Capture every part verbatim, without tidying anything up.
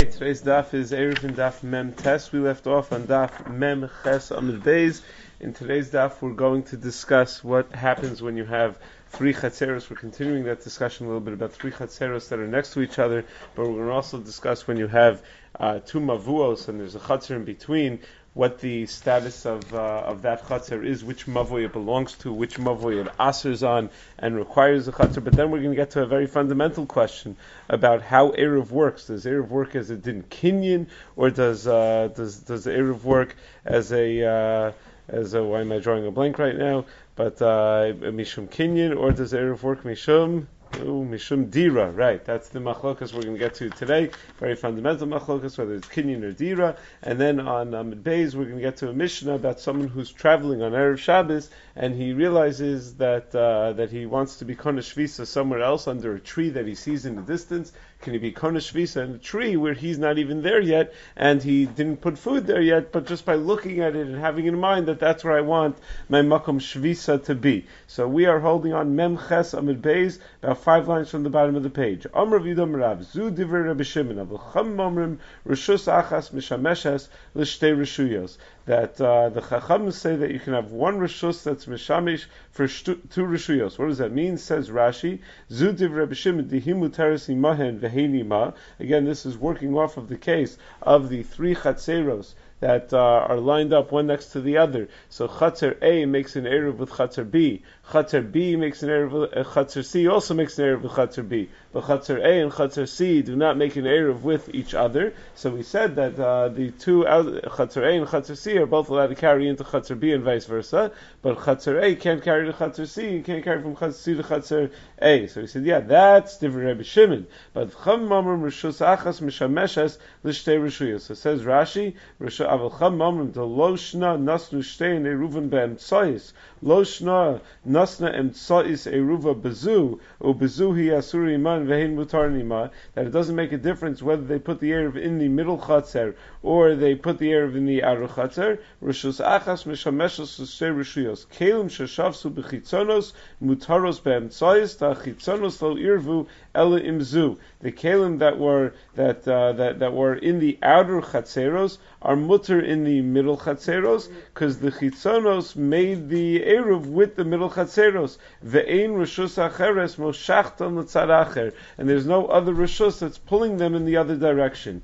Okay, today's daf is Erev and Daf Mem Tes. We left off on Daf Mem Ches Amud Beis. In today's daf, we're going to discuss what happens when you have three chatzeros. We're continuing that discussion a little bit about three chatzeros that are next to each other, but we're going to also discuss when you have uh, two mavuos and there's a chatzer in between, what the status of uh, of that chatzer is, which mavoi it belongs to, which mavoi it asers on and requires a chatzer. But then we're going to get to a very fundamental question about how Erev works. Does Erev work as a din kinyan, or does uh, does does Erev work as a uh, as a, why am I drawing a blank right now? But uh, mishum kinyan, or does Erev work mishum? Oh, Mishum Dira, right. That's the machlokas we're going to get to today. Very fundamental machlokas, whether it's Kinyan or Dira. And then on Amud Beis, we're going to get to a Mishnah about someone who's traveling on Erev Shabbos, and he realizes that uh, that he wants to be Kona Shvisa somewhere else under a tree that he sees in the distance. Can he be Kona Shvisa in a tree where he's not even there yet, and he didn't put food there yet, but just by looking at it and having in mind that that's where I want my Makom Shvisa to be. So we are holding on Mem Ches Amud Beis, about five lines from the bottom of the page. Amr Vidam Rav, Zu Divrei Rabbi Shimon, Avacham Momrim, Rishus Achas Mishameshes, Lishtei Rishuyos. That uh, the Chacham say that you can have one Rishus that's Mishamish for shtu, two Rishuyos. What does that mean? Says Rashi, Zu Divrei Rabbi Shimon, Dihimu Teres Imahen Veheini Ma. Again, this is working off of the case of the three Chatzeros that uh, are lined up one next to the other. So Chatzer A makes an Erev with Chatzer B. Chatzer B makes an Erev with uh, Chatzer C also makes an Erev with Chatzer B. But Chatzer A and Chatzer C do not make an Erev with each other. So we said that uh, the two, Chatzer A and Chatzer C, are both allowed to carry into Chatzer B and vice versa. But Chatzer A can't carry to Chatzer C, and can't carry from Chatzer C to Chatzer A. So we said, yeah, that's Divrei Rabbi Shimon. But Chacham Mamrim Rishus Achas Mishameshes Lishtei Rishuyos. So says Rashi, Aval Chacham Mamrim to Loshna Nasnu Shtein Eruven Be'emtsois. Loshna Nasna Emtsois Eruva Bezu or Bezu Hi Asuri Iman Vehin Mutar Nima. That it doesn't make a difference whether they put the Erev in the middle Chatzer or they put the Erev in the outer Chatzer. Rishus Achas Mishameshes Lishtei Rishuyos. Kelim Sheshavsu Bechitzonos Mutaros Be'emtsois Ta Chitzonos Lo Irvu Ela Imzu. The kelim that were that uh, that that were in the outer chatzeros are mutter in the middle chatzeros because the chitzonos made the eruv with the middle chatzeros. Ve'ein rishus acheres moshachton l'tzad acher, and there's no other rishus that's pulling them in the other direction.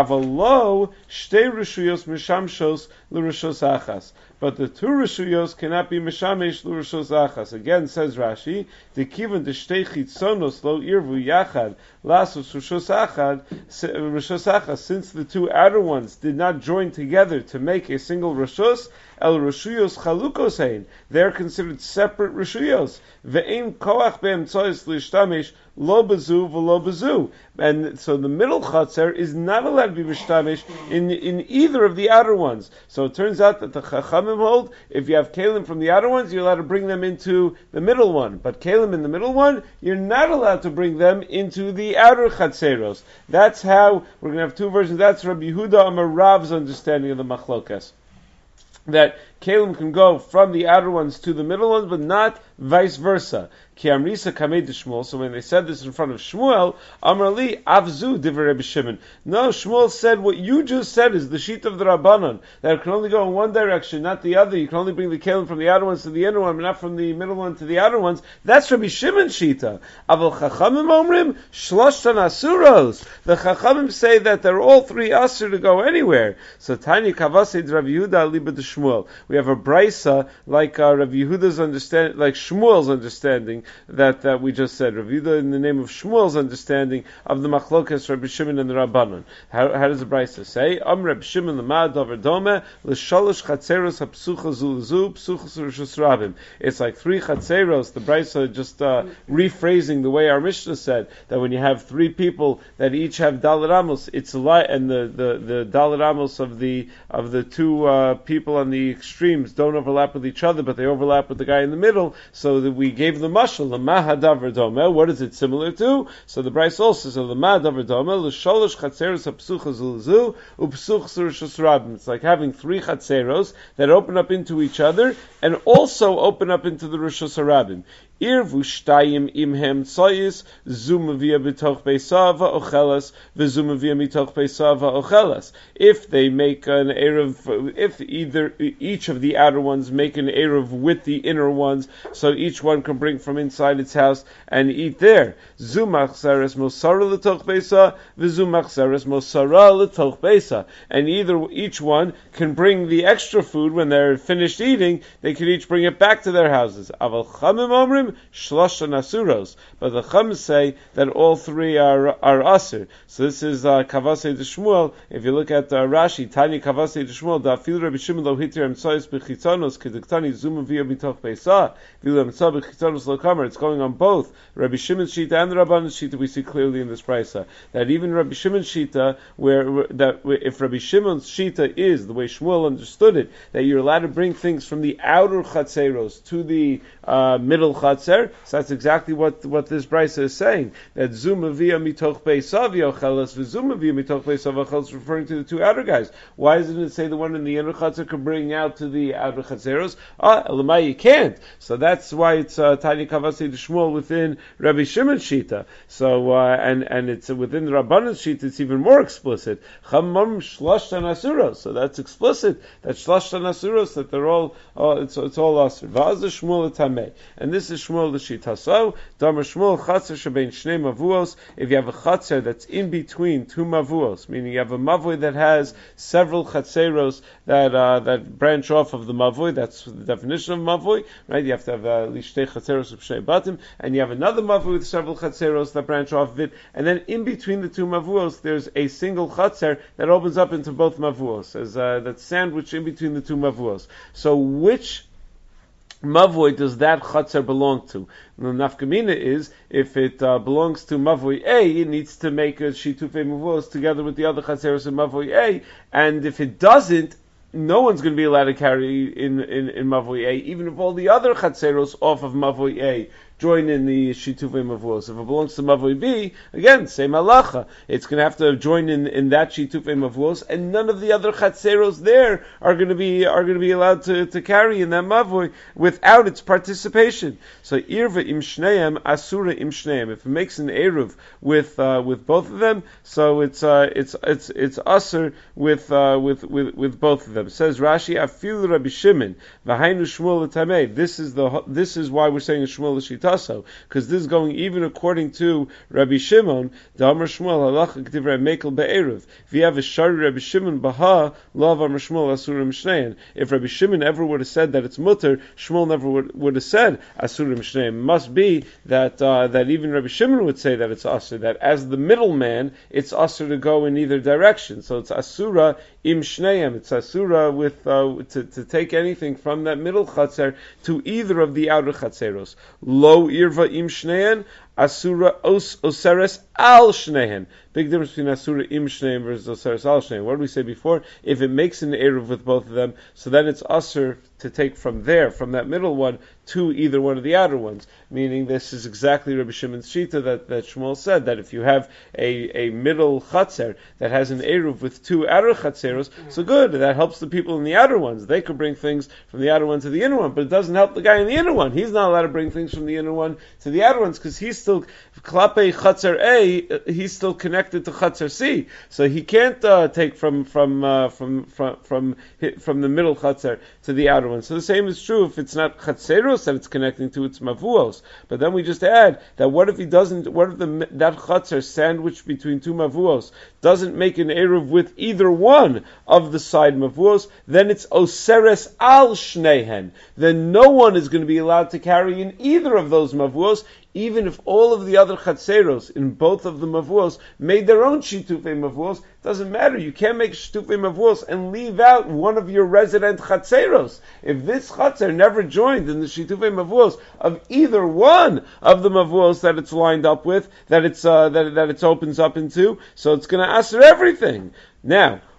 Avalo shtei rishuyos mishamshos l'rishus achas. But the two rishuyos cannot be mishamesh l'rishus achas. Again, says Rashi, the kivan the shtei chitzonos lo irvu yachad lasus rishus achad rishus achas. Since the two outer ones did not join together to make a single rishus, el rishuyos chalukos hein. They are considered separate rishuyos. Ve'ein koach be'emtsois l'ishtamesh lo bezu v'lo bezu. And so the middle chatzer is not allowed to be mishtamish in in either of the outer ones. So it turns out that the chachamim hold, if you have kalim from the outer ones, you're allowed to bring them into the middle one. But kalim in the middle one, you're not allowed to bring them into the outer chatzeros. That's how, we're going to have two versions. That's Rabbi Yehuda Amar Rav's understanding of the machlokas. That kalim can go from the outer ones to the middle ones, but not vice versa. Ki amrisa kamei de Shmuel. So when they said this in front of Shmuel, Amar li avzu divrei Rabbi Shimon. No, Shmuel said what you just said is the sheet of the Rabbanon, that it can only go in one direction, not the other. You can only bring the kalim from the outer ones to the inner one, but not from the middle one to the outer ones. That's Rabbi Shimon's shita. Aval chachamim omrim shloshtan asuros. The chachamim say that they're all three asur to go anywhere. So tani kavasei Rabbi Yehuda liba de Shmuel. We have a brisa like uh, Rabbi Yehuda's understanding, like Shmuel's understanding that, that we just said. Rabbi Yehuda in the name of Shmuel's understanding of the machlokas Rabbi Shimon and the Rabbanon. How, how does the brisa say? Am Rabbi Shimon l'mad davar dome l'shalosh chatzeros hapsucha zulazu psuchas rishus rabim. It's like three chatzeros. The brisa just uh, rephrasing the way our Mishnah said that when you have three people that each have dalet amos, it's a lie, and the the the dalet amos of the of the two uh, people on the extremes don't overlap with each other, but they overlap with the guy in the middle, so that we gave the mashal, the mahadavar dome. What is it similar to? So the Bryce also says, the mahadavar dome, l'sholosh chatzeros hapsucha zulazu, upsuch rishus rabim. It's like having three chatzeros that open up into each other, and also open up into the rishus rabim. Irvu shtayim imhem tsoyis zumavia b'toch beisava ochelas v'zumavia mitoch beisava ochelas. If they make an eruv, if either each of the outer ones make an eruv with the inner ones, so each one can bring from inside its house and eat there. Zumach zeres mosara l'toch beisa v'zumach zeres mosara l'toch beisa. And either each one can bring the extra food when they're finished eating. They can each bring it back to their houses. Aval chamim omrim shlosha nasuros, but the Chum say that all three are are asur. So this is uh, Kavasei de Shmuel. If you look at uh, Rashi, Tani Kavasei de Shmuel, da fil Rabbi Shimon lo hitir emtsois b'chitzonos keduktani zuma via mitoch beisa v'il emtsois b'chitzonos lo kamer. It's going on both Rabbi Shimon's shita and the Rabban's shita. We see clearly in this brisa that even Rabbi Shimon's shita, where, where that if Rabbi Shimon's shita is the way Shmuel understood it, that you're allowed to bring things from the outer chatzeros to the uh, middle chatzer. So that's exactly what what this brisa is saying. That zuma via mitoch beisav yochelas v'zuma via mitoch beisav yochelas, referring to the two outer guys. Why doesn't it say the one in the inner chatzer can bring out to the outer chatzeros? Ah, elamai you can't. So that's why it's uh, tiny kavasi de Shmuel within Rabbi Shimon's shita. So uh, and and it's uh, within the Rabban's shita. It's even more explicit. Chamam shlosh asuros. So that's explicit. That shlosh asuros, that they're all uh, it's it's all asur. Va'az Shmuel tamei, and this is Shmuel the shita. So Damar Shmuel chatzer shebein shnei mavuos. If you have a chatzer that's in between two mavuos, meaning you have a mavui that has several chatzeros that uh, that branch off of the mavui. That's the definition of mavui, right? You have to have uh, at least shtei chatzeros of shnei batim, and you have another mavui with several chatzeros that branch off of it, and then in between the two mavuos, there's a single chatzer that opens up into both mavuos, as uh, that sandwich in between the two mavuos. So which mavui does that chatzer belong to? The nafkamina is, if it uh, belongs to mavui A, it needs to make a shitufei mavuos together with the other chatzeros in mavui A, and if it doesn't, no one's going to be allowed to carry in, in, in mavui A, even if all the other chatzeros off of mavui A join in the shitufei mavuos. If it belongs to mavui B, again, same halacha. It's going to have to join in, in that shitufei mavuos, and none of the other chatzeros there are going to be are going to be allowed to, to carry in that mavui without its participation. So irva im shneim asura im shneim. If it makes an eruv with uh, with both of them, so it's uh, it's it's it's asur with uh, with with with both of them. Says Rashi, afil Rabbi Shimon v'hainu Shmuel l'tamei. This is the this is why we're saying Shmuel l'shita. Because this is going even according to Rabbi Shimon, the Amar Shmuel halacha k'divrei mekel be'eruv. If you have a shari Rabbi Shimon baha, lav Amar Shmuel asurim shneim. If Rabbi Shimon ever would have said that it's mutter, Shmuel never would, would have said asurim shneim. Must be that uh, that even Rabbi Shimon would say that it's asur. That as the middleman, it's asur to go in either direction. So it's asura im shneim. It's asura with uh, to to take anything from that middle chatzer to either of the outer chatzeros. Lo irva im shnein, asura os oseres al shnein. Big difference between asura im shnein versus oseres al shnein. What did we say before? If it makes an eruv with both of them, so then it's asur to take from there, from that middle one, to either one of the outer ones. Meaning this is exactly Rabbi Shimon's shita that, that Shmuel said, that if you have a, a middle chatzer that has an eruv with two outer chatzeros, so good, that helps the people in the outer ones. They could bring things from the outer one to the inner one, but it doesn't help the guy in the inner one. He's not allowed to bring things from the inner one to the outer ones, because he's still, klape chatzer A, he's still connected to chatzer C. So he can't uh, take from, from, uh, from, from, from, from the middle chatzer to the outer one. So the same is true if it's not chatzeros that it's connecting to, it's mavuos. But then we just add that what if he doesn't, what if the, that chatzer sandwiched between two mavuos doesn't make an eruv with either one of the side mavuos, then it's oseres al shnehen. Then no one is going to be allowed to carry in either of those mavuos, even if all of the other chatzeros in both of the mavuos made their own shitufei mavuos. Doesn't matter. You can't make shitufei mavuos and leave out one of your resident chatzeros. If this chatzer never joined in the shitufei mavuos of either one of the mavuos that it's lined up with, that it's uh, that that it opens up into, so it's going to answer everything. Now,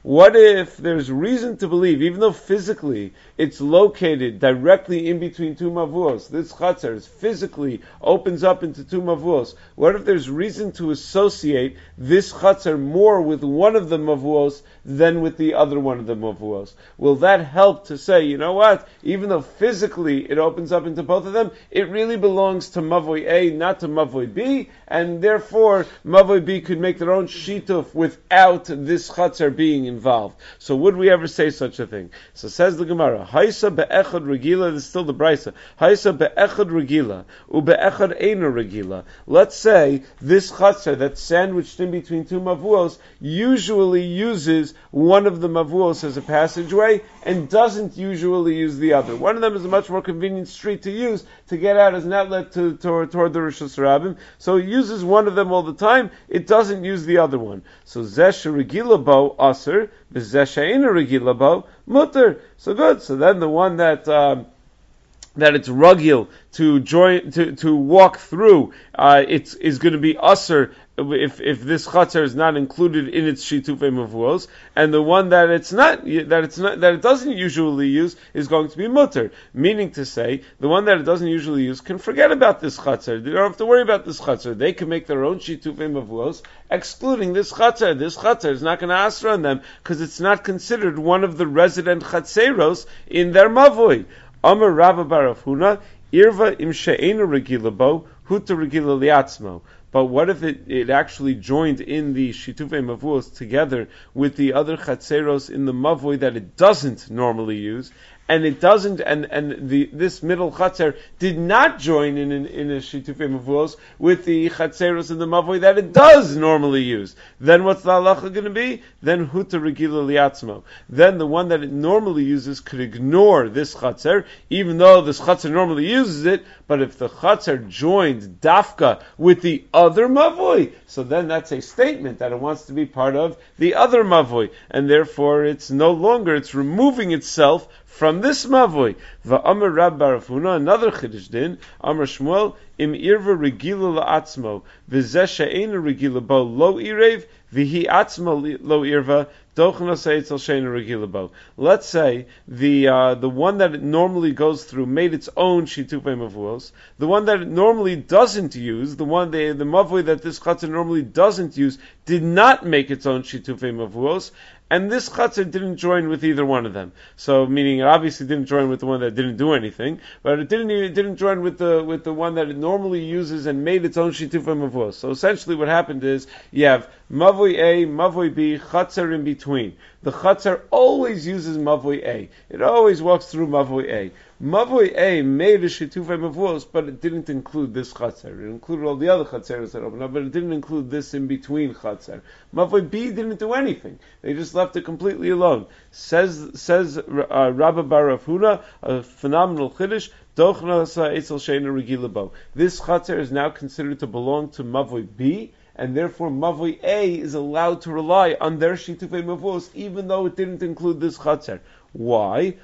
What if there's reason to believe, even though physically it's located directly in between two mavuos, this chatzar is physically opens up into two mavuos, what if there's reason to associate this chatzar more with one of the mavuos than with the other one of the mavuos? Will that help to say, you know what, even though physically it opens up into both of them, it really belongs to mavoi A, not to mavoi B, and therefore mavoi B could make their own shituf without this chatzar being involved. So would we ever say such a thing? So says the Gemara, Haisa be'echad regila, this is still the Brisa, Haisa be'echad regila, u be'echad eina regila. Let's say this chatzar that's sandwiched in between two mavuos usually uses one of the mavuos as a passageway and doesn't usually use the other. One of them is a much more convenient street to use to get out as an outlet to, to, toward the Rosh Hashanah. So it uses one of them all the time, it doesn't use the other one. So Zesh regila bo aser, Zesh eina regila bo mutter. So good. So then the one that um, that it's rugil to join to, to walk through, uh, it's is going to be aser if if this chatzar is not included in its shitufei mavuos, and the one that it's not that it's not that it doesn't usually use is going to be mutter. Meaning to say, the one that it doesn't usually use can forget about this chatzar. They don't have to worry about this chatzar. They can make their own shitufei mavuos, excluding this chatzar. This chatzar is not going to asra on them because it's not considered one of the resident chatzeros in their mavoi. Amar Rava bar Huna, irva im she'ena regila bo, huta regila liatzmo. But what if it, it actually joined in the shitufei mavuos together with the other chatzeros in the mavoi that it doesn't normally use, and it doesn't, and, and the this middle chatzer did not join in in, in a shitufei mavuos with the chatzeros in the mavoi that it does normally use? Then what's the halacha going to be? Then huta regila liatzmo. Then the one that it normally uses could ignore this chatzer, even though this chatzer normally uses it. But if the chatzer joined dafka with the other mavoi, so then that's a statement that it wants to be part of the other mavoi, and therefore it's no longer, it's removing itself from this mavoi. Va'amar Rab bar Huna, another chiddush din, Amar Shmuel, im irva regila la'atzmo, v'zeh she'ena regila bo lo irev, v'hi atzmo lo irva, let's say the uh, the one that it normally goes through made its own shitufei mavuos. The one that it normally doesn't use, the one the the mavui that this chatzar normally doesn't use, did not make its own shitufei mavuos, and this chatzar didn't join with either one of them. So, meaning it obviously didn't join with the one that didn't do anything, but it didn't it didn't join with the with the one that it normally uses and made its own shitufei mavuos. So essentially, what happened is you have mavui A, mavui B, chatzar in between. The chatzar always uses mavui A. It always walks through mavui A. Mavui A made a shitufei mavuos, but it didn't include this chatzar. It included all the other chatzeros that opened up, but it didn't include this in between chatzar. Mavui B didn't do anything. They just left it completely alone. Says says uh, Rabba bar Huna, a phenomenal chiddush. This chatzar is now considered to belong to mavui B, and therefore mavui A is allowed to rely on their shitufei mavuos, even though it didn't include this chatzar. Why?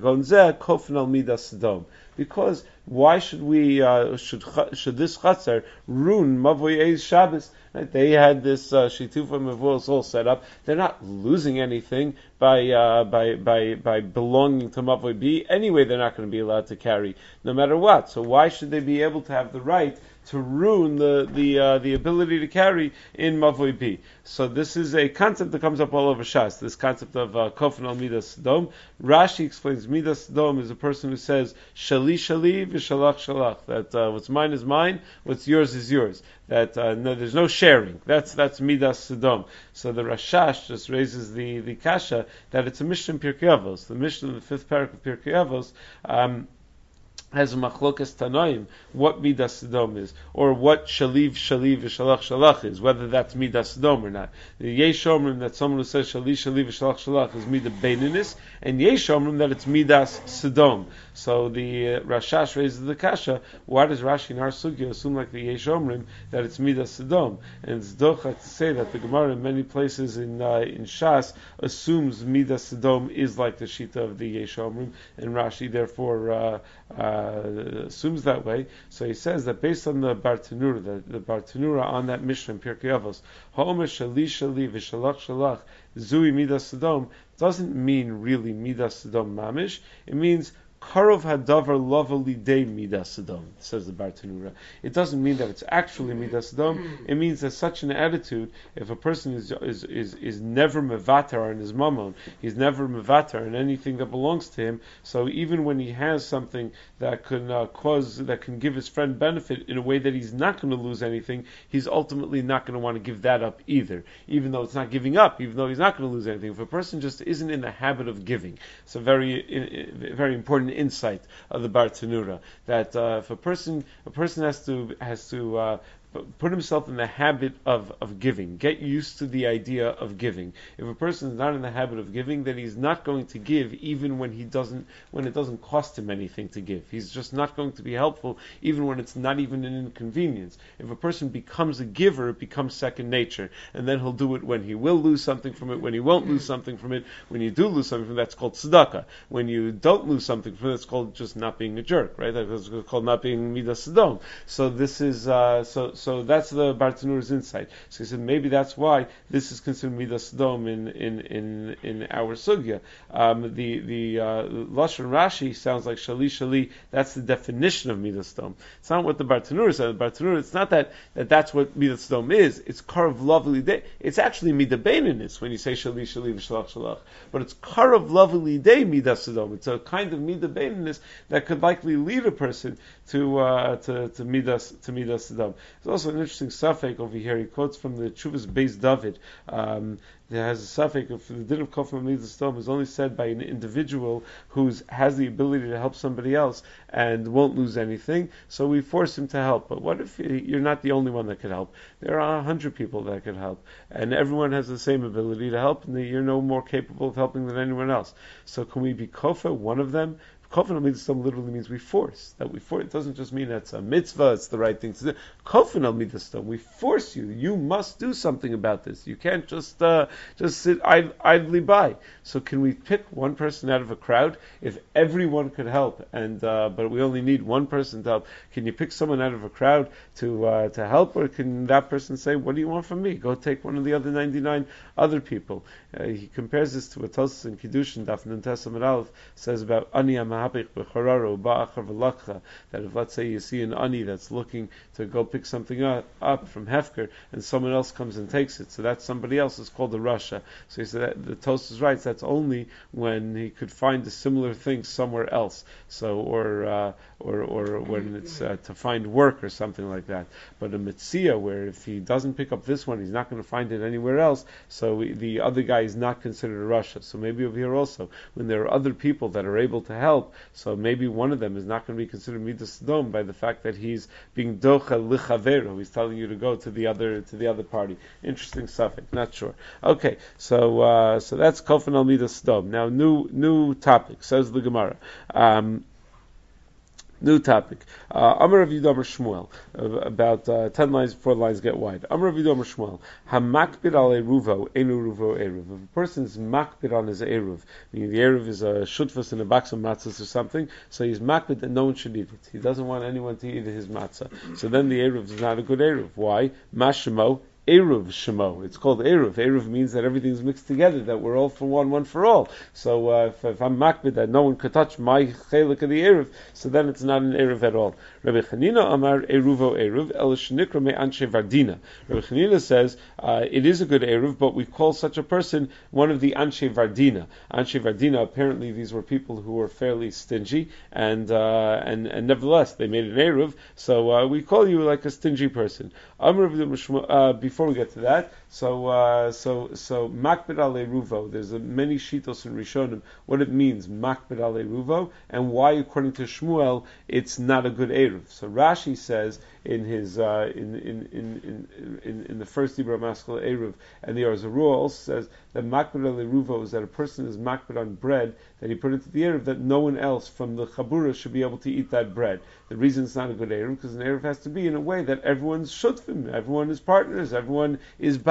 Because why should we uh, should should this chatzar ruin mavui A's Shabbos? Right? They had this uh, shitufei mavuos all set up. They're not losing anything by uh, by by by belonging to mavui B. Anyway, they're not going to be allowed to carry no matter what. So why should they be able to have the right to ruin the the uh, the ability to carry in mavui B? So this is a concept that comes up all over Shas. This concept of uh, kofan al midas dom. Rashi explains midas dom is a person who says shali shali v'shalach shalach. That uh, what's mine is mine, what's yours is yours. That uh, no, there's no sharing. That's that's midas dom. So the Rashash just raises the the kasha that it's a Mishnah in Pirkei Avos. The Mishnah in the fifth parak of Pirkei Avos Um, has a machlokas tanoim, what midas dom is, or what shaliv shaliv v'shalach shalach is, whether that's midas dom or not. The yesh omrim that someone who says shaliv shaliv v'shalach shalach is midas beininis, and yesh omrim that it's midas sedom. So the uh, Rashash raises the kasha, why does Rashi in our sugya assume like the yesh omrim that it's midas sedom? And it's docha to say that the Gemara in many places in uh, in Shas assumes midas sedom is like the shita of the yesh omrim, and Rashi therefore uh, uh, uh, assumes that way. So he says that based on the Bartanura, the, the Bartanura on that Mishnah in Pirkei Avos, Ha'omer shali shali v'shalach shalach zui midas Sodom, doesn't mean really midas Sodom mamish. It means Karov hadavar lovely day midas Sodom, says the Bartanura. It doesn't mean that it's actually midas Sodom. It means that such an attitude, if a person is is is, is never mevatar on his mammon, he's never mevatar in anything that belongs to him. So even when he has something that can uh, cause, that can give his friend benefit in a way that he's not going to lose anything, he's ultimately not going to want to give that up either. Even though it's not giving up, even though he's not going to lose anything. If a person just isn't in the habit of giving, it's a very very important insight of the Bartanura, that uh, if a person a person has to has to uh, put himself in the habit of, of giving, get used to the idea of giving. If a person is not in the habit of giving, then he's not going to give even when he doesn't when it doesn't cost him anything to give. He's just not going to be helpful even when it's not even an inconvenience. If a person becomes a giver, it becomes second nature, and then he'll do it when he will lose something from it, when he won't lose something from it. When you do lose something from it, that's called tzedakah. When you don't lose something from it, it's called just not being a jerk, right? That's called not being midas Sodom. So this is uh, so. So that's the Bartanura's insight. So he said maybe that's why this is considered midas Sodom in in in, in our sugya. Um, the the uh, Lashon Rashi sounds like shali shali. That's the definition of midas Sodom. It's not what the Bartanura said. The Bartanura, it's not that, that that's what midas Sodom is. It's karav lovely day. It's actually midah beininus when you say shali shali v'shalach shalach. But it's karav lovely day midas Sodom. It's a kind of midah beininus that could likely lead a person to uh, to to midas to midas Sodom. There's also an interesting suffix over here. He quotes from the Chuvas Beis David. Um, there has a suffix of the din of kofar midas Sodom is only said by an individual who has the ability to help somebody else and won't lose anything. So we force him to help. But what if you're not the only one that could help? There are a hundred people that could help, and everyone has the same ability to help, and you're no more capable of helping than anyone else. So can we be kofar, one of them? Kofan midas Sodom literally means we force. That we force. It doesn't just mean it's a mitzvah, it's the right thing to do. Kofan al midas Sodom, we force you. You must do something about this. You can't just uh, just sit idly by. So can we pick one person out of a crowd? If everyone could help, and uh, but we only need one person to help, can you pick someone out of a crowd to uh, to help, or can that person say, "What do you want from me? Go take one of the other ninety-nine other people"? Uh, he compares this to what Tosfos in Kiddushin Daf Nun Tes Amud Aleph says about ani that if, let's say, you see an ani that's looking to go pick something up, up from Hefker, and someone else comes and takes it, so that somebody else is called a Rasha. So he said that the Tosfos writes that's only when he could find a similar thing somewhere else. So or uh, or or when it's uh, to find work or something like that. But a Metzia, where if he doesn't pick up this one, he's not going to find it anywhere else. So we, the other guy is not considered a Rasha. So maybe over here also, when there are other people that are able to help, so maybe one of them is not going to be considered midas Sodom by the fact that he's being docha lichaveru. He's telling you to go to the other to the other party. Interesting suffix. Not sure. Okay, so uh, so that's kofan al midas Sodom. Now, new new topic, says the Gemara. Um, New topic. Uh, Amar Rav Yehuda Amar Shmuel. Uh, about uh, ten lines before the lines get wide. Amar Rav Yehuda Amar Shmuel. Hamakbid al eruvo enu ruvo eruv. If a person is makbid on his eruv, meaning the eruv is a shutfus in a box of matzahs or something, so he's makbid that no one should eat it. He doesn't want anyone to eat his matzah. So then the eruv is not a good eruv. Why? Mashemo. Eruv Shemo. It's called Eruv. Eruv means that everything's mixed together, that we're all for one, one for all. So uh, if, if I'm makbid that no one could touch my chelik of the Eruv, so then it's not an Eruv at all. Rabbi Chanina Amar Eruvo Eruv El Shnikra Me Anshe Vardina. Rabbi Chanina says uh, it is a good Eruv, but we call such a person one of the Anshe Vardina. Anshe Vardina, apparently these were people who were fairly stingy, and uh, and, and nevertheless they made an Eruv, so uh, we call you like a stingy person. Amar uh, before we get to that, so uh, so so makbid al eruvo. There's a, many shitos in Rishonim what it means makbid al eruvo, and why, according to Shmuel, it's not a good eruv. So Rashi says in his uh, in, in, in, in, in in the first Hebrew Maskal eruv, and the Arzarua also says that makbid al eruvo is that a person is makbid on bread that he put into the eruv, that no one else from the chabura should be able to eat that bread. The reason it's not a good eruv because an eruv has to be in a way that everyone's shutfim, everyone is partners, everyone is ba'al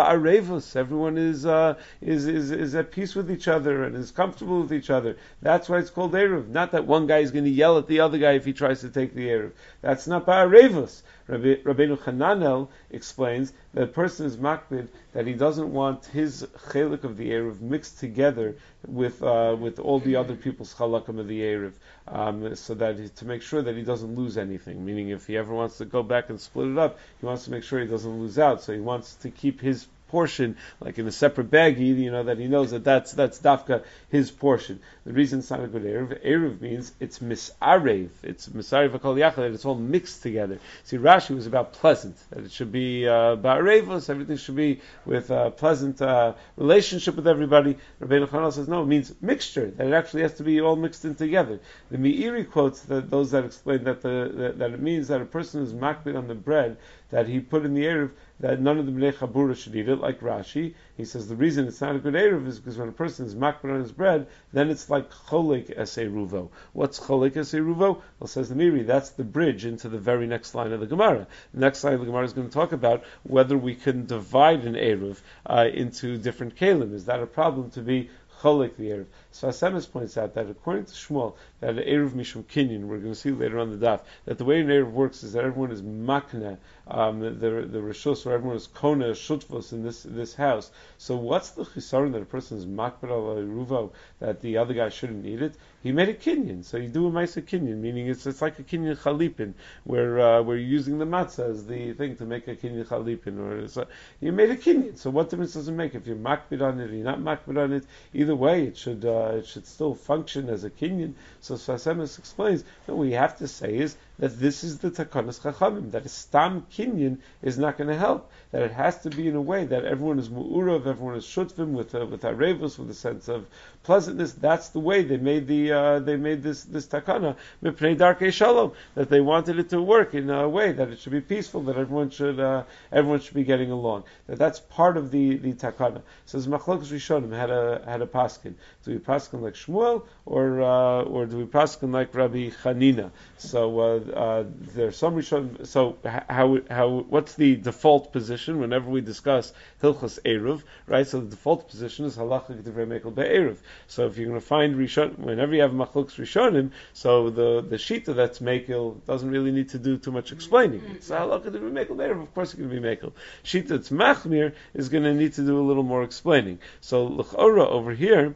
ba'arevus. Everyone is, uh, is, is, is at peace with each other and is comfortable with each other. That's why it's called Eruv. Not that one guy is going to yell at the other guy if he tries to take the Eruv. That's not ba'arevus. Rabbi, Rabbeinu Hananel explains that a person is makbid that he doesn't want his chelik of the Eruv mixed together with uh, with all the other people's chalakim of the Eruv, um, so that he, to make sure that he doesn't lose anything. Meaning, if he ever wants to go back and split it up, he wants to make sure he doesn't lose out. So he wants to keep his portion like in a separate baggie, you know, that he knows that that's that's dafka his portion. The reason it's not a good eruv, eruv means it's misarev, it's misarev akol yachad, that it's all mixed together. See, Rashi was about pleasant, that it should be uh, ba'arevos, everything should be with a pleasant uh, relationship with everybody. Rabbeinu Chananel says no, it means mixture, that it actually has to be all mixed in together. The Meiri quotes that those that explain that the that, that it means that a person is makbid on the bread that he put in the eruv, that none of the Bnei Chabura should eat it, like Rashi. He says the reason it's not a good eruv is because when a person is makbid on his bread, then it's like cholik esei ruvo. What's cholik esei ruvo? Well, says the Meiri, that's the bridge into the very next line of the Gemara. The next line of the Gemara is going to talk about whether we can divide an eruv uh, into different kalim. Is that a problem to be cholik the eruv? Sfas Emes points out that according to Shmuel, that an eruv mishum kinyan, we're going to see later on the daf, that the way an eruv works is that everyone is makna, um, the the rishus, or everyone is kona shutvos in this this house. So what's the chisaron that a person is makbid al eruvo that the other guy shouldn't eat it? He made a kinyan, so you do a ma'aser kinyan, meaning it's it's like a kinyan chalipin, where uh, where you're using the matzah as the thing to make a kinyan chalipin, or it's a, you made a kinyan. So what difference does it make if you're makbid on it or you're not makbid on it? Either way, it should uh, it should still function as a kinyan. So Sfas Emes explains that what we have to say is that this is the takanas chachamim, that a stam kinyan is not going to help, that it has to be in a way that everyone is mu'urav, everyone is shutvim with uh, with arevus, with a sense of pleasantness. That's the way they made the uh, they made this this takana mipnei darkei shalom, that they wanted it to work in a way that it should be peaceful, that everyone should uh, everyone should be getting along. That that's part of the the takana. So Machlokas Rishonim had a had a paskin. Do we paskin like Shmuel, or uh, or do we paskin like Rabbi Chanina? So uh, uh, there's some Rishonim. So how how what's the default position whenever we discuss Hilchos Eruv, right? So the default position is halacha k'divrei mekel be'eruv. So if you're going to find Rishon, whenever you have Machlokas Rishonim, so the the shita that's mekel doesn't really need to do too much explaining. It's halacha k'divrei mekel be'eruv. Of course, it's going to be mekel. Shita that's machmir is going to need to do a little more explaining. So l'chora over here,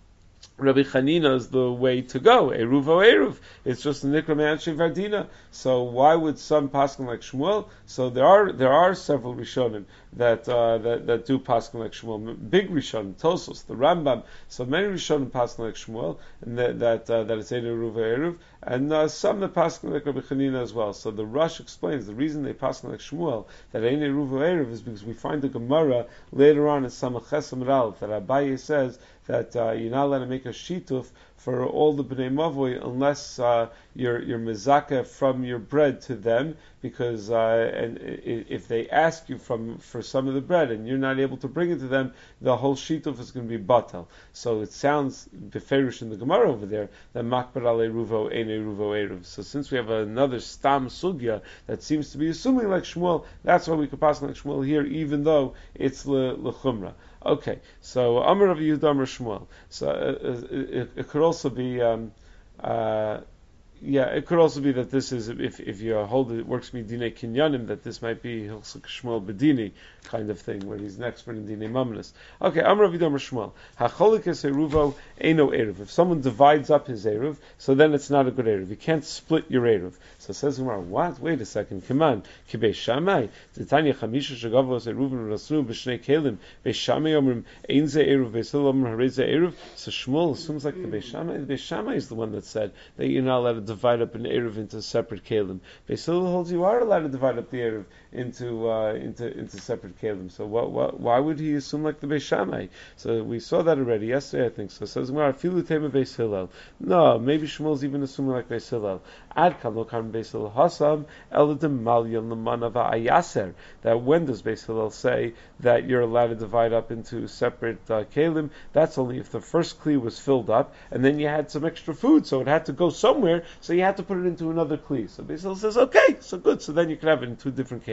Rabbi Chanina is the way to go. Eruv o eruv. It's just nikra me'anshe vardina. So why would some paskin like Shmuel? So there are there are several Rishonim that uh, that that do paskin like Shmuel. Big Rishonim, Tosos, the Rambam. So many Rishonim paskin like Shmuel, and that that, uh, that it's ein eruv o eruv, and uh, some that paskin like Rabbi Chanina as well. So the Rush explains the reason they paskin like Shmuel that ein eruv o eruv is because we find the Gemara later on in Samach Ches Amud Aleph that Abaye says that uh, you're not allowed to make a shituf for all the bnei mavoi unless uh, you're you're mezakeh from your bread to them, because uh, and if they ask you from for some of the bread and you're not able to bring it to them, the whole shituf is going to be batal. So it sounds beferish in the Gemara over there that makbar al eruvo ein eruvo eruv. So since we have another stam sugya that seems to be assuming like Shmuel, that's why we could pass like Shmuel here, even though it's le lechumra. Okay, so Amar Rav Yehuda Amar Shmuel. So uh, it, it could also be, um, uh, yeah, it could also be that this is, if if you hold it works midinei kinyanim, that this might be Hilchos Shmuel Bedini kind of thing, where he's an expert in dinei mamnas. Okay, Amar Rav Yehuda Amar Shmuel. Hacholik es eruvo eino eruv. If someone divides up his eruv, so then it's not a good eruv. You can't split your eruv. So says Gemara, what? Wait a second, come on. Kibei Shammai, Titania Chamisha Shagavos Eruvin Rasnu B'Shnei Kelim, Bei Shammai Omrim Ein Ze Eruv, Bei Sil Omrim Harei Ze Eruv. So Shmuel assumes like the Bei Shammai. The Bei Shammai is the one that said that you're not allowed to divide up an eruv into separate kelim. Bei Sil holds you are allowed to divide up the eruv into uh, into into separate kelim. So what, what why would he assume like the Bei Shammai? So we saw that already yesterday, I think. So it says Gemara, Filu Tema Beis Hillel. No, maybe Shmuel's even assuming like Beis Hillel. Ad Kam Lo Kam Beis Hillel Hasam El Demalyon Lemanava Ayaser. That when does Beis Hillel say that you're allowed to divide up into separate uh, kelim? That's only if the first kli was filled up and then you had some extra food, so it had to go somewhere, so you had to put it into another kli. So Beis Hillel says, okay, so good, so then you can have it in two different kelim.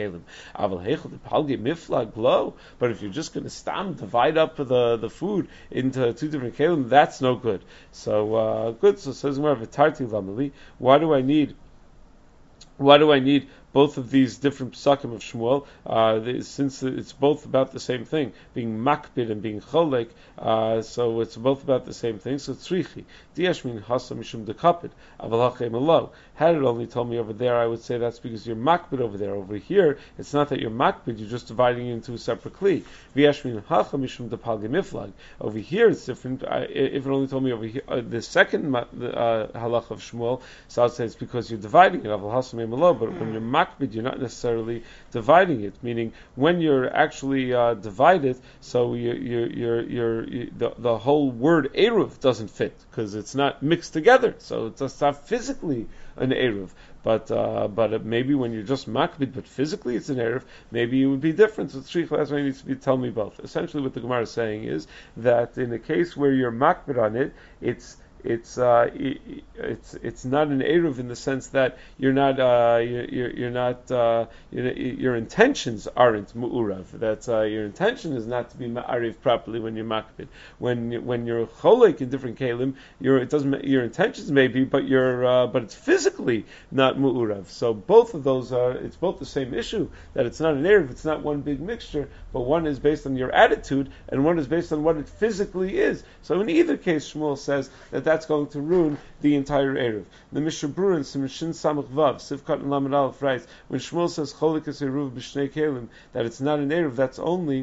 kelim. Aval heichel depalge miflag lo. But if you're just going to stam divide up the, the food into two different kelim, that's no good. So uh, good. So says more of a tarti lamali. Why do I need? Why do I need both of these different psakim of Shmuel? Uh, since it's both about the same thing, being makbid and being cholek, uh, so it's both about the same thing. So tzrichi diashmin hasa mishum dekapid avalachem alo. Had it only told me over there, I would say that's because you're makbid over there. Over here, it's not that you're makbid; you're just dividing it into a separate kli. Viashmin hacha mishum depalge miflag. Over here, it's different. I, if it only told me over here, uh, the second uh, halach of Shmuel, so I'd say it's because you're dividing it. Aval hasa alo, but when you're makbid, you're not necessarily dividing it. Meaning, when you're actually uh, divided, so you, you, you're, you're, you, the, the whole word eruv doesn't fit because it's not mixed together. So it's just not physically an eruv. But uh, but uh, maybe when you're just makbid, but physically it's an eruv, maybe it would be different. So tzricha, that's why you need to be, tell me both. Essentially, what the Gemara is saying is that in a case where you're makbid on it, it's It's uh, it's it's not an eruv in the sense that you're not uh, you're, you're not uh, you're, your intentions aren't mu'urav. That uh, your intention is not to be ma'ariv properly when you're makbid. When when you're cholek in different kelim, your it doesn't your intentions may be, but you're uh, but it's physically not mu'urav. So both of those are it's both the same issue, that it's not an eruv, it's not one big mixture, but one is based on your attitude and one is based on what it physically is. So in either case, Shmuel says that that's going to ruin the entire eruv. The Mishnah Berurah in Simshin Samach Vav Sivkat and Lamed Aleph writes, when Shmuel says Cholikas eruv b'shnei kelim, that it's not an eruv, that's only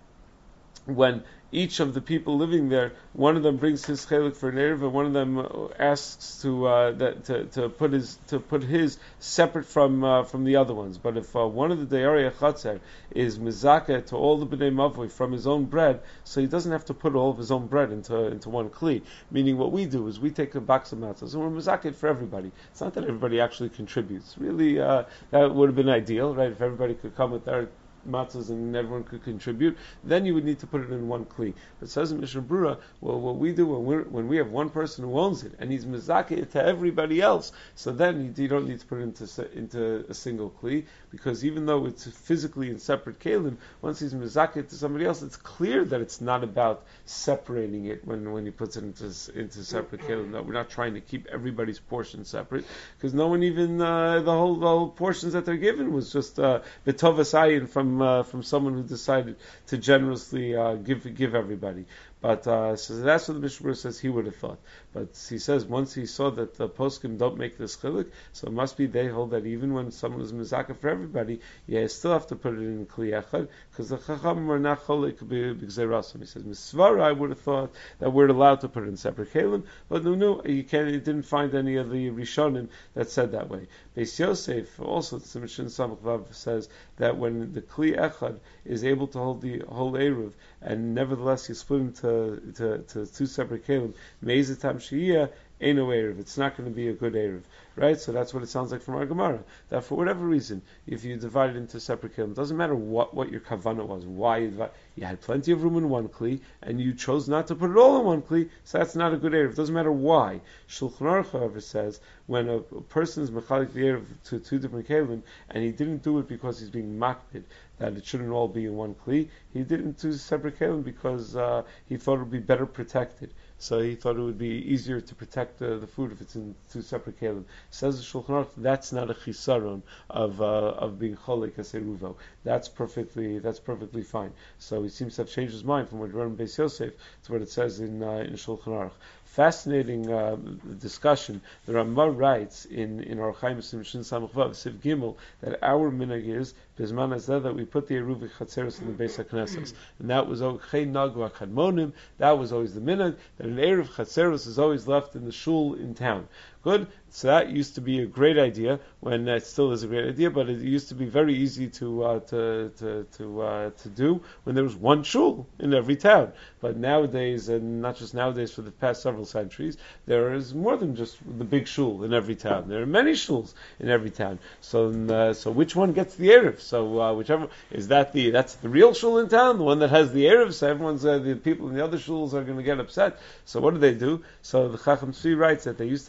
when each of the people living there, one of them brings his chelik for an eruv, and one of them asks to uh, that, to to put his to put his separate from uh, from the other ones. But if uh, one of the Dayari Chatzer is mizaka to all the bnei mavoi from his own bread, so he doesn't have to put all of his own bread into into one kli. Meaning, what we do is we take a box of matzahs and we're mizaka for everybody. It's not that everybody actually contributes. Really, uh, that would have been ideal, right? If everybody could come with their matzahs and everyone could contribute, then you would need to put it in one kli. But it says in Mishnah Berurah, well, what we do when we when we have one person who owns it and he's mizakeh it to everybody else, so then you, you don't need to put it into into a single kli, because even though it's physically in separate kelim, once he's mizakeh it to somebody else, it's clear that it's not about separating it when when he puts it into into separate kelim. No, we're not trying to keep everybody's portion separate, because no one even uh, the whole the whole portions that they're given was just uh, betovas ayin from Uh, from someone who decided to generously uh, give give everybody. But uh, so that's what the Mishnah Berurah says he would have thought. But he says once he saw that the poskim don't make this chilik, so it must be they hold that even when someone is mizaka for everybody, yeah, you still have to put it in kli echad, because the chacham are not cholik b'gzeirasim. He says misvara, I would have thought that we're allowed to put it in separate kelim, but no, no, you can't. You didn't find any of the rishonim that said that way. Beis Yosef also Simshin Samach Vav says that when the kli echad is able to hold the whole eruv, and nevertheless you split into to, to two separate kelim, meizatam sheiyah Eino eruv. It's not going to be a good eruv, right? So that's what it sounds like from our Gemara. That for whatever reason, if you divide it into separate kelim, it doesn't matter what, what your kavanah was, why you divide. You had plenty of room in one kli, and you chose not to put it all in one kli, so that's not a good eruv. It doesn't matter why. Shulchan Aruch, however, says when a, a person is mechalik the eruv to two different kelim, and he didn't do it because he's being makbid, that it shouldn't all be in one kli, he did it in two separate kelim because uh, he thought it would be better protected. So he thought it would be easier to protect uh, the food if it's in two separate kelim. Says the Shulchan Aruch, that's not a chisaron of uh, of being cholik as eruvo. That's perfectly that's perfectly fine. So he seems to have changed his mind from what he wrote in Beis Yosef to what it says in uh, in Shulchan Aruch. Fascinating uh, discussion. The Rambam writes in in Orach Chaim Simshin Samach Vav Siv Gimel that our minhag is Bizman Hazeh that we put the eruv chatzeros in the Beis HaKnesses, and that was Chei Nagu HaKadmonim. That was always the minhag, that an eruv chatzeros is always left in the shul in town. Good. So that used to be a great idea. When uh, it still is a great idea, but it used to be very easy to uh, to to to, uh, to do when there was one shul in every town. But nowadays, and not just nowadays, for the past several centuries, there is more than just the big shul in every town. There are many shuls in every town. So uh, so which one gets the eruv? So uh, whichever is that the that's the real shul in town, the one that has the eruv. So everyone's uh, the people in the other shuls are going to get upset. So what do they do? So the Chacham Tzvi writes that they used to have a minute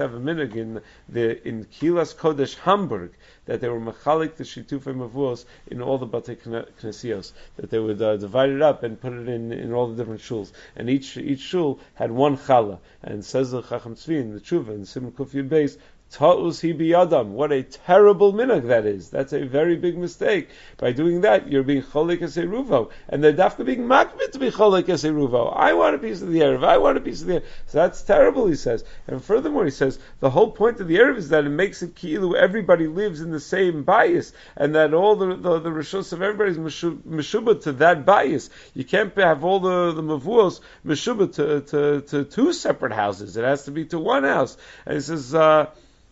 minig in the in Kilas Kodesh Hamburg that they were machalik the shitufei mavuos in all the batei knesios, that they would uh, divide it up and put it in, in all the different shuls, and each each shul had one challah. And says the Chacham Tzvi in the Tshuva in Simon Kuf Yud Beis, Ta'us hi biyadam. What a terrible minhag that is. That's a very big mistake. By doing that, you're being cholik esei ruvo, and they're dafka being makbid to be cholik esei ruvo. I want a piece of the erev. I want a piece of the erev. So that's terrible, he says. And furthermore, he says the whole point of the erev is that it makes it ki'ilu everybody lives in the same bias, and that all the the, the rishos of everybody is meshubah to that bias. You can't have all the the mavuos meshubah to, to to two separate houses. It has to be to one house. And he says. Uh,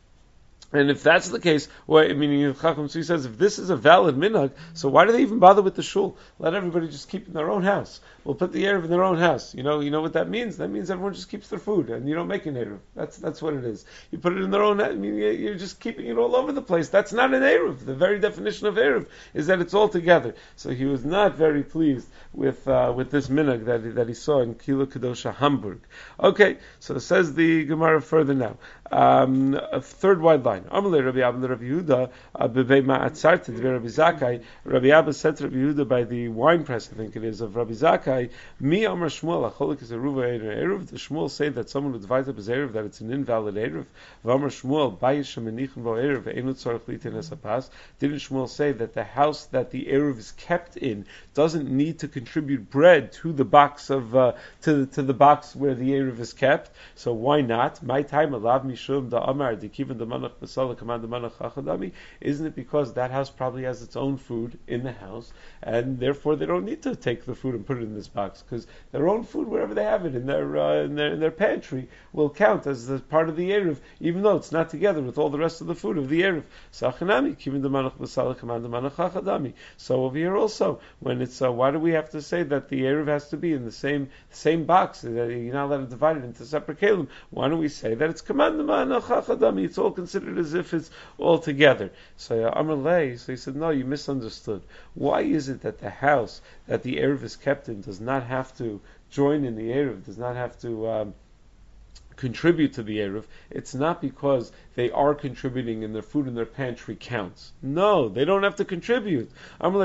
And if that's the case, well, I mean, Chacham Tzvi says, if this is a valid minhag, so why do they even bother with the shul? Let everybody just keep in their own house. We'll put the erev in their own house. You know, you know what that means? That means everyone just keeps their food, and you don't make an erev. That's that's what it is. You put it in their own. I mean, you're just keeping it all over the place. That's not an erev. The very definition of erev is that it's all together. So he was not very pleased with uh, with this minhag that he, that he saw in Kilo Kedosha Hamburg. Okay, so it says the Gemara further now. Um, a third wide line. Amalei Rabbi Abba Rabbi Yehuda bebei ma'atzarta dvei Rabbi Zakkai. Rabbi Abba said to Rabbi Yehuda by the wine press, I think it is, of Rabbi Zakkai, Mi Amar Shmuel acholik is a ruva erev. The Shmuel say that someone who divides up his erev that it's an invalid erev. V'Amar Shmuel bayish shemenichim bo erev einu tzarich litin esapas. Didn't Shmuel say that the house that the erev is kept in doesn't need to contribute bread to the box of uh, to to the box where the erev is kept? So why not? My time alav mishum da amar dikivan da manach basala command da manach chachadami. Isn't it because that house probably has its own food in the house, and therefore they don't need to take the food and put it in this box, because their own food, wherever they have it in their uh, in their in their pantry, will count as the part of the erev, even though it's not together with all the rest of the food of the erev. Sachanami kivan da manach basala command da manach chachadami. So over here also, when it's uh, why do we have to say that the erev has to be in the same same box? That you're not allowed to divide it into separate kelim. Why don't we say that it's command da manach chachadami? It's all considered as if it's all together. So uh, Amar Lei, so he said, no, you misunderstood. Why is it that the house that the erev is kept in does not have to join in the erev, does not have to um, contribute to the erev? It's not because they are contributing and their food in their pantry counts. No, they don't have to contribute. Even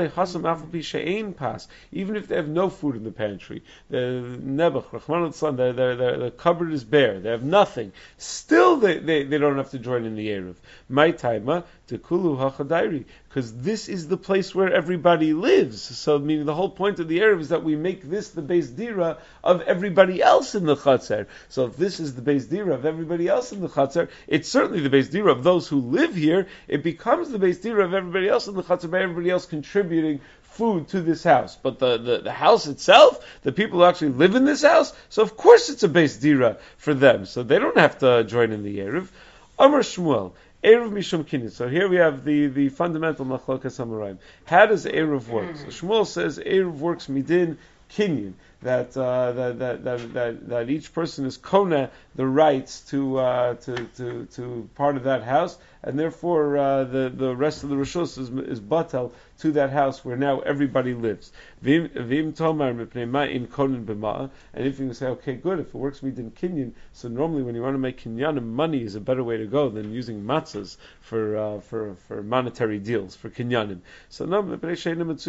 if they have no food in the pantry, the nebuch, the, the, the, the cupboard is bare, they have nothing, still they, they, they don't have to join in the erev. My taima tekulu hachadairi, because this is the place where everybody lives. So meaning the whole point of the erev is that we make this the beis dira of everybody else in the chatzar. So if this is the beis dira of everybody else in the chatzar, it's certainly the beis dira of those who live here. It becomes the beis dira of everybody else in the chatzar by everybody else contributing food to this house. But the, the, the house itself, the people who actually live in this house, so of course it's a beis dira for them. So they don't have to join in the erev. Amar Shmuel, erev mishum kinyan. So here we have the, the fundamental machlokas hamarayim. How does erev work? So Shmuel says erev works midin kinyan. That, uh, that, that that that that each person is kona the rights to uh, to, to to part of that house, and therefore uh, the the rest of the rishos is, is batel to that house where now everybody lives. Vim vim tomar mipnei in konin b'ma. And if you say, okay, good, if it works midin kinyan, so normally when you want to make kinyanim, money is a better way to go than using matzahs for uh, for for monetary deals for kinyanim. So no, who's going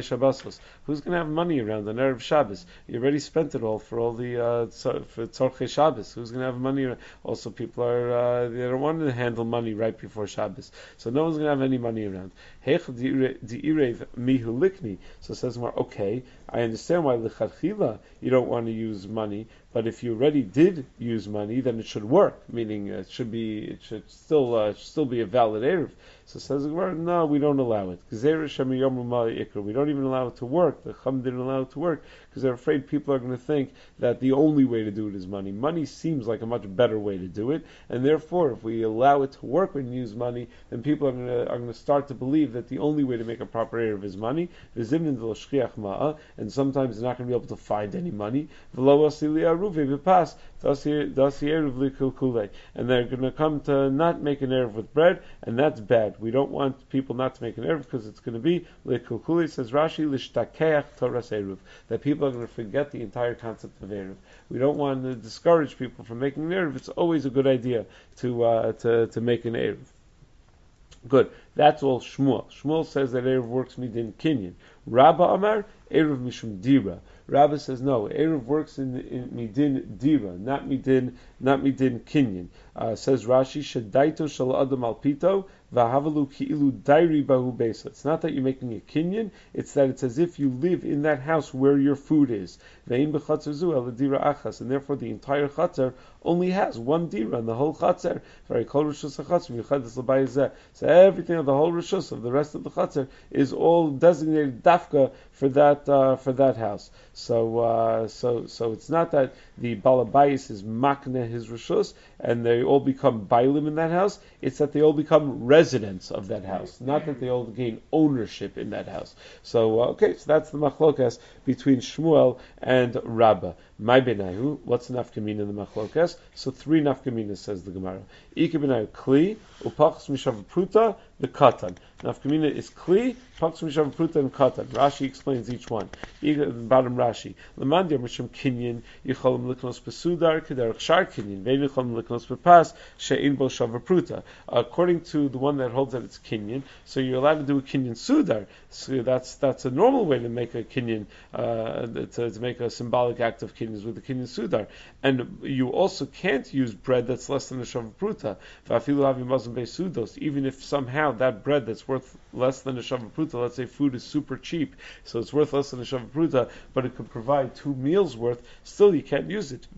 to have money around on Erev Shabbos? You already spent it all for all the uh, for Tzorchei Shabbos. Who's going to have money? Also, people are uh, they don't want to handle money right before Shabbos, so no one's going to have any money around. So it says more. Okay, I understand why lechatchila you don't want to use money, but if you already did use money, then it should work. Meaning, it should be it should still uh, should still be a valid erev. So it says, no, we don't allow it. We don't even allow it to work. The Chum didn't allow it to work because they're afraid people are going to think that the only way to do it is money. Money seems like a much better way to do it, and therefore, if we allow it to work, we and use money, then people are going to are going to start to believe that the only way to make a proper eruv is money. And sometimes they're not going to be able to find any money. And they're going to come to not make an eruv with bread, and that's bad. We don't want people not to make an eruv because it's going to be lekulkuli. Says Rashi lishtakeach toras eruv, that people are going to forget the entire concept of eruv. We don't want to discourage people from making an eruv. It's always a good idea to uh, to to make an eruv. Good. That's all Shmuel. Shmuel says that eruv works midin kinyan. Rabba Amar eruv mishum dira. Rabba says no. Eruv works in, in midin dira, not midin, not midin kinyan. Uh, says Rashi, Shadaito shal adam alpito v'havalu ki'ilu dairi bahu besa. It's not that you're making a kinyan; it's that it's as if you live in that house where your food is. Ve'in b'chatzer zu el dira achas, and therefore the entire chatzer only has one dira in the whole chatzer. Very kol rishus hachatzer miuchadus l'bayizeh. So everything of the whole rishus of the rest of the chatzer is all designated dafka for that uh, for that house. So uh, so so it's not that the balabayis is makne his rishus and they all become bailim in that house. It's that they all become residents of that house, not that they all gain ownership in that house. So uh, okay, so that's the machlokas between Shmuel and Rabbah. My benayu, what's the nafkamina in the machlokas? So three nafkaminas, says the Gemara. Ike benayu kli upachs mishav pruta the katan. Nafkamina is kli, pachs mishav pruta and katan. Rashi explains each one. Bottom Rashi. Lemandia misham kinyan yicholim liknos besudar kederach shar kinyan vein yicholim liknos bepas she'in bo shav pruta. According to the one that holds that it's kinyan, so you're allowed to do a kinyan sudar. So that's that's a normal way to make a kinyan, uh, to, to make a symbolic act of kinyan with the kinyan sudar. And you also can't use bread that's less than a shav pruta. Even if somehow that bread that's worth less than a shav pruta, let's say food is super cheap, so it's worth less than a shav pruta, but it could provide two meals worth, still you can't use it.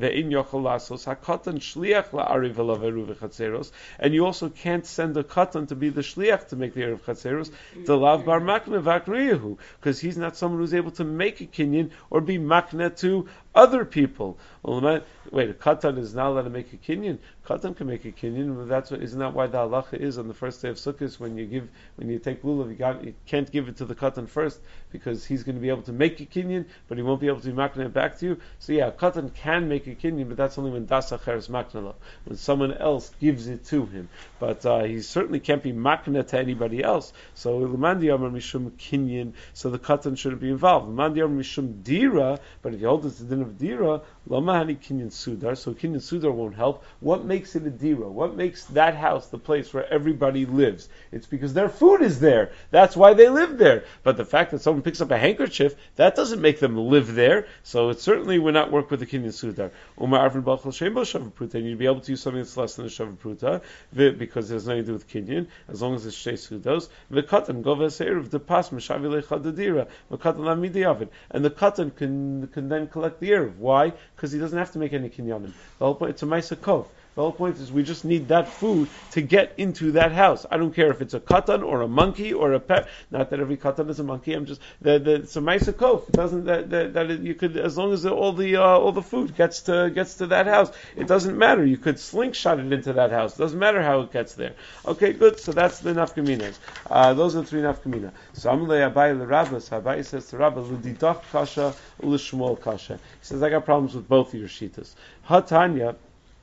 And you also can't send a katan to be the shliach to make the eruv chatzeros, the lav bar makne vakriyahu, because he's not someone who's able to make a kinyan or be makne to other people. Well, wait, a katan is not allowed to make a kinyan. Katan can make a kinyan. That's what, isn't that why the halacha is on the first day of Sukkot when you give, when you take lulav, you got, you can't give it to the katan first because he's going to be able to make a kinyan, but he won't be able to be makna it back to you. So yeah, a katan can make a kinyan, but that's only when das acher is makna, when someone else gives it to him. But uh, he certainly can't be makna to anybody else. So l'mandi amar mishum kinyan, so the katan shouldn't be involved. L'mandi amar mishum dira, but if you hold it to the din of dira, lamahani kinyan sudar, so kinyan sudar won't help. What makes it a dira? What makes that house the place where everybody lives? It's because their food is there. That's why they live there. But the fact that someone picks up a handkerchief, that doesn't make them live there. So it certainly would not work with the kinyan sudar. Umar arvin bachal shem bo shavu pruta, and you'd be able to use something that's less than a shavu pruta because it has nothing to do with kinyan, as long as it's shei sudos. V'katan gova seiruv depas m'shavi lecha dedira v'katan lamidi avin, and the katan can can then collect the eruv. Why? Because he doesn't have to make any kinyanim. The whole point, it's a ma'aseh kov. The whole point is we just need that food to get into that house. I don't care if it's a katan or a monkey or a pet. Not that every katan is a monkey. I'm just the, the it's a ma'aseh kov. It doesn't that that, that it, you could, as long as all the uh, all the food gets to gets to that house, it doesn't matter. You could slingshot it into that house. It doesn't matter how it gets there. Okay, good. So that's the nafkaminas. Uh, those are the three nafkamina. So Amalei Abai l'Rabba. So Abai says to Rabba, l'didach kasha u'l'shmuel kasha. He says I got problems with both of your shitas. Hatanya.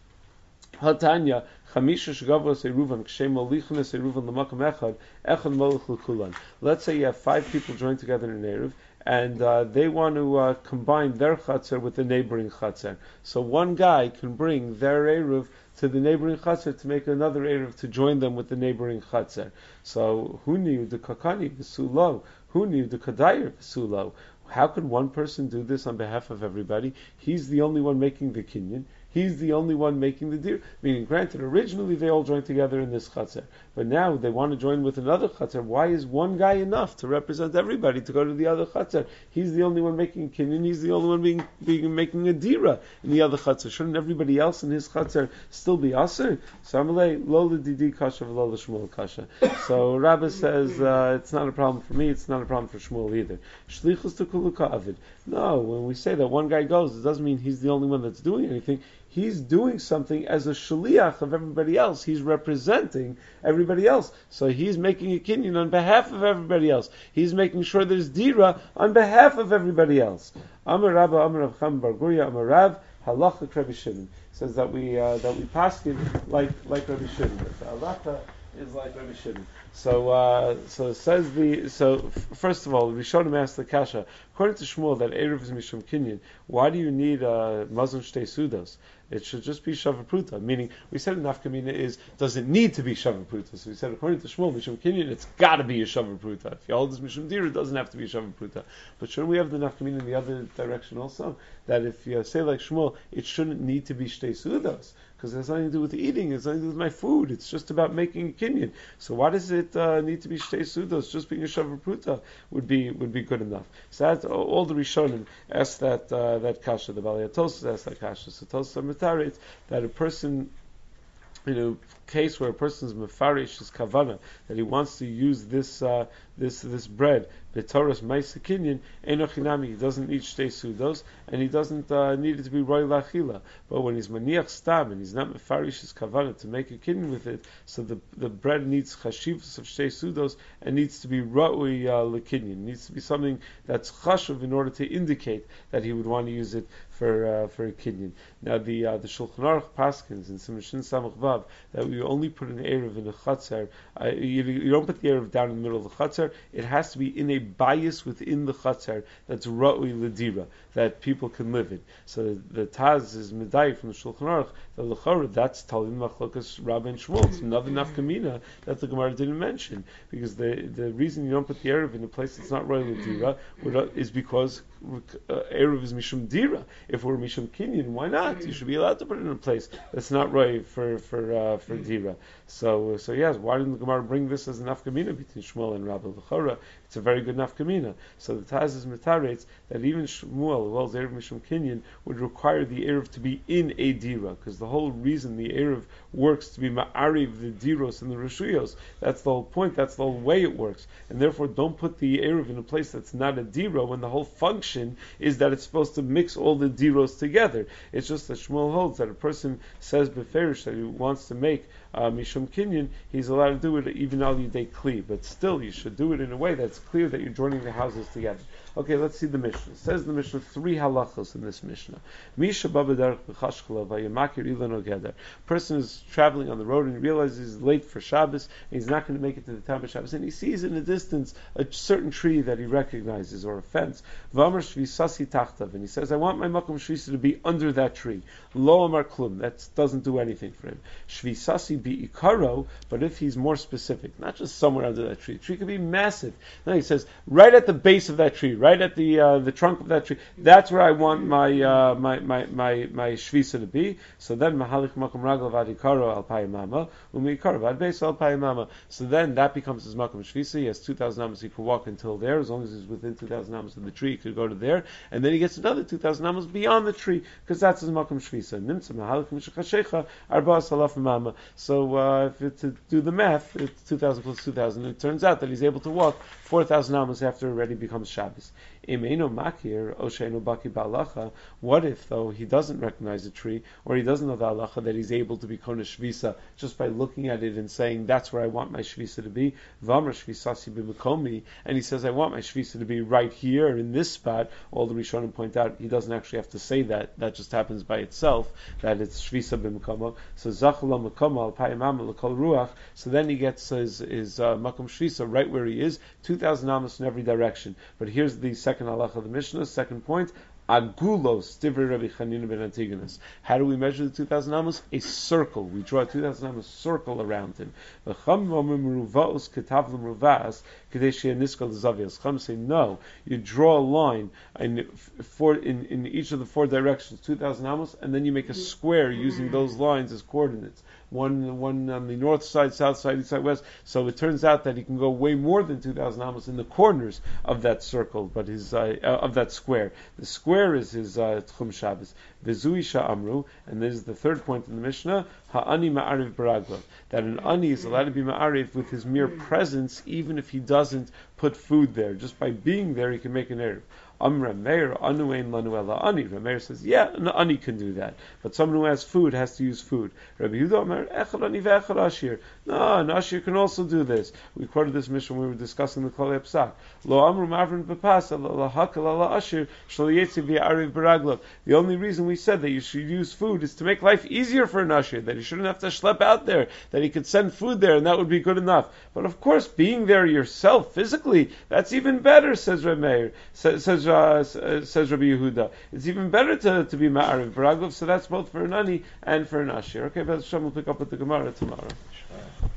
Hatanya, Chamisha Shgavos Eruvan, Kshem Molichnes Eruvan Lamakam Echad, Echad Molech Lukulan. Let's say you have five people joined together in an Eruv, and uh, they want to uh, combine their Chatzar with the neighboring Chatzar. So one guy can bring their Eruv to the neighboring Chatzar to make another Eruv to join them with the neighboring Chatzar. So, who knew the Kakani V'sulo? Who knew the Kadayir V'sulo? How could one person do this on behalf of everybody? He's the only one making the kinyan. He's the only one making the dir. Meaning, granted, originally they all joined together in this chatzar, but now they want to join with another chatzar. Why is one guy enough to represent everybody to go to the other chatzar? He's the only one making a kinyan. He's the only one being, being making a dira in the other chatzar. Shouldn't everybody else in his chatzar still be aser? So Amalei lo l'didi kasha v'lo l'shmuel kasha. So Rabbah says uh, it's not a problem for me. It's not a problem for Shmuel either. Shlichus to kuluka avid. No, when we say that one guy goes, it doesn't mean he's the only one that's doing anything. he's doing something as a shaliach of everybody else. He's representing everybody else. So he's making a kinyan on behalf of everybody else. He's making sure there's dira on behalf of everybody else. Amar Rabba, Amar Rav Chama bar Guria, Amar Rav, halacha Rabbi Shimon. Says that we uh, that we paskin like like Rabbi Shimon. That the halacha is like Rabbi Shimon. So, uh, so it says the. So f- first of all, Rishonim asked the kasha. According to Shmuel, that eruv is mishum kinyan. Why do you need uh, mazon shtei sudos? It should just be shavapruta. Meaning, we said in nafkamina is does it need to be shavapruta? So we said according to Shmuel, mishum kinyan, it's got to be a shavapruta. If you hold this mishum dira, it doesn't have to be a shavapruta. But shouldn't we have the nafkamina in the other direction also? That if you say like Shmuel, it shouldn't need to be shtei sudos. Because it has nothing to do with eating, it has nothing to do with my food. It's just about making a kinyan. So why does it uh, need to be shtei sudos? Just being a shavapruta would be would be good enough. So that all the Rishonim asked that uh, that kasha. The Balei Tosfos asked that kasha. So Tosfos mitarit that a person, in a case where a person's mefarish his kavana, that he wants to use this uh, this this bread, b'toras ma'aseh kinyan, eino chinami, he doesn't need shtei sudos, and he doesn't uh, need it to be roy lachila. But when he's maniach stam and he's not mefarish his kavana to make a kinyan with it, so the the bread needs chashivus of shtei sudos and needs to be roy uh, lekinyan, needs to be something that's chashuv in order to indicate that he would want to use it for uh, for a kinyan. Now the uh, the Shulchan Aruch paskins in Siman Shin Samach Vav that we only put an eruv in a chatzar. Uh, you, you don't put the eruv down in the middle of the chatzar. It has to be in a bias within the chatzar that's ra'ui ledira, that people can live in. So the, the Taz is medai from the Shulchan Aruch, the L'chora, that's Talim Machlokas Rabbi and Shmuel. It's another nafkamina that the Gemara didn't mention, because the the reason you don't put the eruv in a place that's not ra'ui ledira would, is because uh, eruv is mishum dira. If we're mishum kinyan, why not? You should be allowed to put it in a place that's not ra'ui for for uh, for dira. So so yes, why didn't the Gemara bring this as a nafkamina between Shmuel and Rabbi L'chora? It's a very good nafkamina. So the Taz is mitaretz that even Shmuel, as well as eruv mishum kinyan, would require the eruv to be in a dira, because the whole reason the eruv works to be ma'ariv the diros and the reshuyos. That's the whole point. That's the whole way it works. And therefore, don't put the eruv in a place that's not a dira when the whole function is that it's supposed to mix all the diros together. It's just that Shmuel holds that a person says beferish that he wants to make uh, mishum kinyan, he's allowed to do it even al yidei kli, but still you should do it in a way that's clear that you're joining the houses together. Okay, let's see the Mishnah. It says the Mishnah three halachos in this Mishnah. Misha babadarch b'chashkala vayamakir ilan ogeder. Person is traveling on the road and he realizes he's late for Shabbos and he's not going to make it to the time of Shabbos, and he sees in the distance a certain tree that he recognizes or a fence. V'amar shvisasi tachtav, and he says, I want my makom shvisa to be under that tree. Lo amar klum, that doesn't do anything for him. Shvisasi bi'ikaro, but if he's more specific, not just somewhere under that tree, the tree could be massive. Then he says, right at the base of that tree, right at the uh, the trunk of that tree, that's where I want my uh, my my my my shvisa to be. So then mahalik makom ragel vadikaro al payimama umikaro vadbeis al payimama. So then that becomes his makom shvisa. He has two thousand amos. He can walk until there, as long as he's within two thousand amos of the tree. He could go to there, and then he gets another two thousand amos beyond the tree, because that's his makom shvisa. Nimtza mahalik mishachashecha arba salaf mama. So uh, if it, to do the math, it's two thousand plus two thousand. It turns out that he's able to walk four thousand amos after it already becomes Shabbos. What if, though, he doesn't recognize the tree, or he doesn't know the halacha that he's able to be kona shvisa just by looking at it and saying, that's where I want my shvisa to be, and he says, I want my shvisa to be right here in this spot. All the Rishonim point out he doesn't actually have to say that, that just happens by itself, that it's shvisa b'mekomo. So zachala mekomo al payimama l'kol ruach, so then he gets his, his uh, makom shvisa right where he is, two thousand amos in every direction. But here's the second halacha of the Mishnah, second point, agulos, divrei Rabbi Chanina ben Antigonus. How do we measure the two thousand amos? A circle. We draw a two thousand amos circle around him. Chum say, no, you draw a line in, four, in, in each of the four directions, two thousand amos, and then you make a square using those lines as coordinates. One, one on the north side, south side, east side, west. So it turns out that he can go way more than two thousand amos in the corners of that circle, but his uh, uh, of that square. The square is his uh, Tchum Shabbos. V'zui sha'amru, and this is the third point in the Mishnah. Ha'ani ma'ariv baraglav, that an ani is allowed to be ma'ariv with his mere presence, even if he doesn't put food there. Just by being there, he can make an eruv. Amra Meir anu ein lanu ela ani. Rabbi Meir says, yeah, an ani can do that, but someone who has food has to use food. Rabbi Yehuda Amar echad ani ve'echad ashir. No, an ashir can also do this. We quoted this mission when we were discussing the Kol Psak. Lo amru mavrin bepas la hakal ala ashir shlo yetzi v'ariv baraglav. The only reason we said that you should use food is to make life easier for an ashir, that he shouldn't have to schlep out there, that he could send food there, and that would be good enough. But of course, being there yourself physically, that's even better, says Rabbi Meir, says says, uh, says Rabbi Yehuda. It's even better to, to be ma'ariv baraglav. So that's both for an ani and for an ashir. Okay, but Hashem will pick up with the Gemara tomorrow.